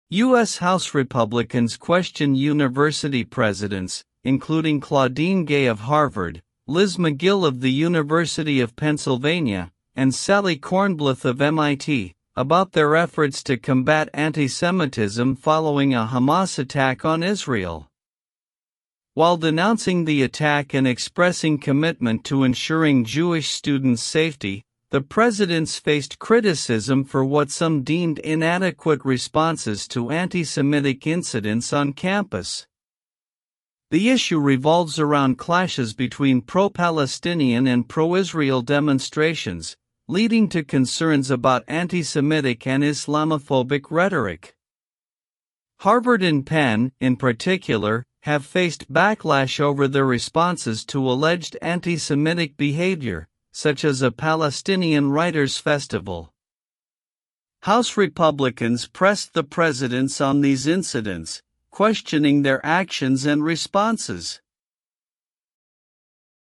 U.S. House Republicans question university presidents, including Claudine Gay of Harvard, Liz Magill of the University of Pennsylvania, and Sally Kornbluth of MIT, about their efforts to combat anti-Semitism following a Hamas attack on Israel. While denouncing the attack and expressing commitment to ensuring Jewish students' safety, the presidents faced criticism for what some deemed inadequate responses to anti-Semitic incidents on campus. The issue revolves around clashes between pro-Palestinian and pro-Israel demonstrations, leading to concerns about anti-Semitic and Islamophobic rhetoric. Harvard and Penn, in particular, have faced backlash over their responses to alleged anti-Semitic behavior, such as a Palestinian Writers' Festival. House Republicans pressed the presidents on these incidents, questioning their actions and responses.